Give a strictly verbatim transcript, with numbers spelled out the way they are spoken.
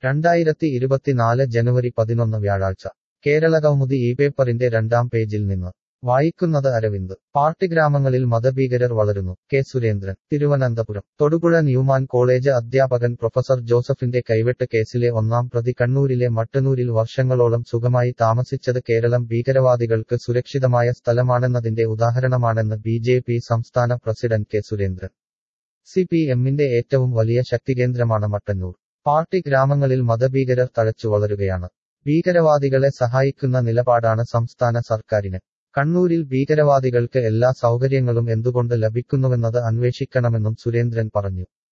രണ്ടായിരത്തി ഇരുപത്തിനാല് ജനുവരി പതിനൊന്ന് വ്യാഴാഴ്ച കേരളകൗമുദി ഈ പേപ്പറിന്റെ രണ്ടാം പേജിൽ നിന്ന് വായിക്കുന്നത് അരവിന്ദ്. പാർട്ടി ഗ്രാമങ്ങളിൽ മതഭീകരർ വളരുന്നു. K Surendran, Thiruvananthapuram. Thodupuzha Newman college അധ്യാപകൻ പ്രൊഫസർ ജോസഫിന്റെ കൈവെട്ട് കേസിലെ ഒന്നാം പ്രതി കണ്ണൂരിലെ മട്ടന്നൂരിൽ വർഷങ്ങളോളം സുഖമായി താമസിച്ചത് കേരളം ഭീകരവാദികൾക്ക് സുരക്ഷിതമായ സ്ഥലമാണെന്നതിന്റെ ഉദാഹരണമാണെന്ന് ബി ജെ പി സംസ്ഥാന president K Surendran. C P എമ്മിന്റെ ഏറ്റവും വലിയ ശക്തികേന്ദ്രമാണ് മട്ടന്നൂർ. പാർട്ടി ഗ്രാമങ്ങളിൽ മതഭീകരർ തഴച്ചു വളരുകയാണ്. ഭീകരവാദികളെ സഹായിക്കുന്ന നിലപാടാണ് സംസ്ഥാന സർക്കാരിന്. കണ്ണൂരിൽ ഭീകരവാദികൾക്ക് എല്ലാ സൗകര്യങ്ങളും എന്തുകൊണ്ട് ലഭിക്കുന്നുവെന്നത് അന്വേഷിക്കണമെന്നും സുരേന്ദ്രൻ പറഞ്ഞു.